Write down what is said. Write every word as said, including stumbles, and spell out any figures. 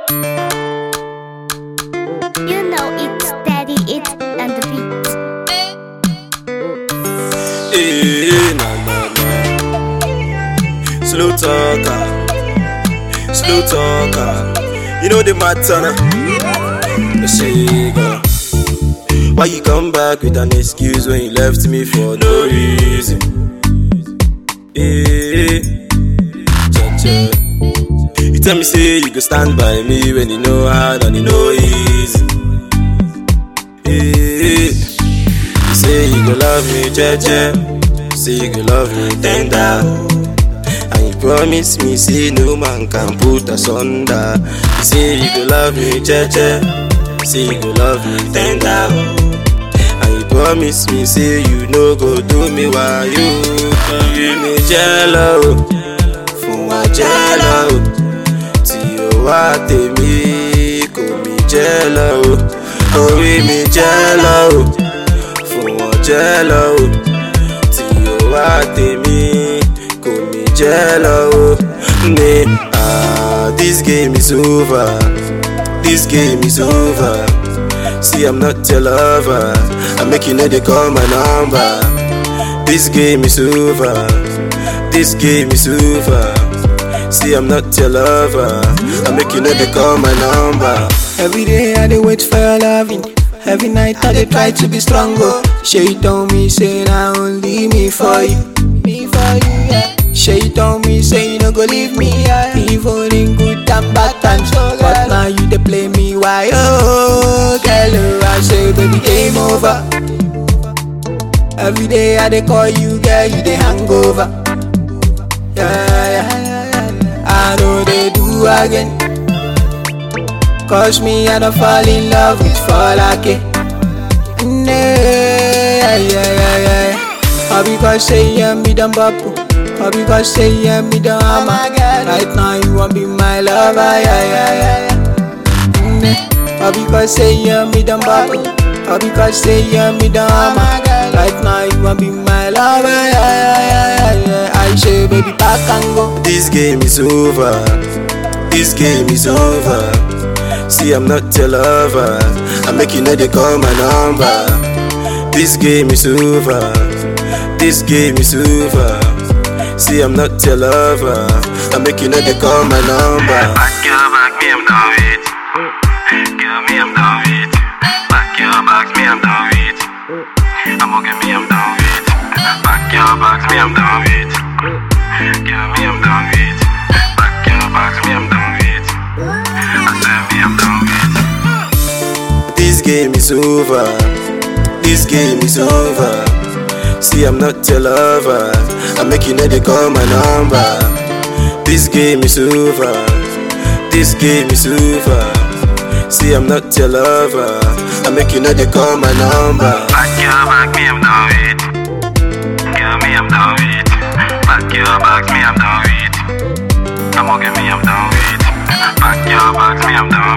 You know it's steady, it's and the beat. Hey, na na na. Slow talker, slow talker. You know the matter now. The shaker. Why you come back with an excuse when you left me for no reason? Hey, cha cha. You tell me say you go stand by me when you know hard and you know easy. Hey, you say you go love me, jeje. You say you go love me tender. And you promise me say no man can put us under. You say you go love me, jeje. You say you go love me tender. And you promise me say you no go do me while you give me jello. Fún wa jello. Tí o wá tèmi kò mi jello. Orí mi jello. Fún wọn jello. Tí o wá tèmi kò mi jello. Me, ah, this game is over. This game is over. See, I'm not your lover. I make you know they call my number. This game is over. This game is over. See, I'm not your lover. I make you know they call my number. Every day I dey wait for your loving. Every night I dey try to be stronger. She told me say na only me for you. Me for you, yeah. She told me say you no go leave me, yeah. Even in good and bad times. But now you dey play me why oh girl, I say baby game over. Every day I dey call you, girl, you dey hangover. Yeah, yeah. I know they do again. Cause me I don't fall in love with Falake. Yeah, yeah, yeah, yeah. All because say yeah me done bubble. All because say yeah me done hammer. Right now you want be my lover, yeah, yeah, yeah, yeah. All because say yeah me done bubble. All because say yeah me done hammer. Right now you want be my lover, yeah, yeah, yeah, yeah. I say baby back and go. This game is over. This game is over. See, I'm not your lover. I make you know they call my number. This game is over. This game is over. See, I'm not your lover. I make you know they call my number. Back your back, me I'm done with. Girl, me I'm done with. Back your back, me I'm done with. I'm okay, me I'm done with. Back your back, me I'm done with. Girl, me I'm done with. Back your back, me I'm done with. I said me I'm done with. This game is over. This game is over. See, I'm not your lover. I make you know they call my number. This game is over. This game is over. See, I'm not your lover. I make you know they call my number. Back your back, me I'm done with. Girl, me I'm done with. Back your back, me I'm done with. I'm okay, me I'm done with. Back your back, me I'm done with.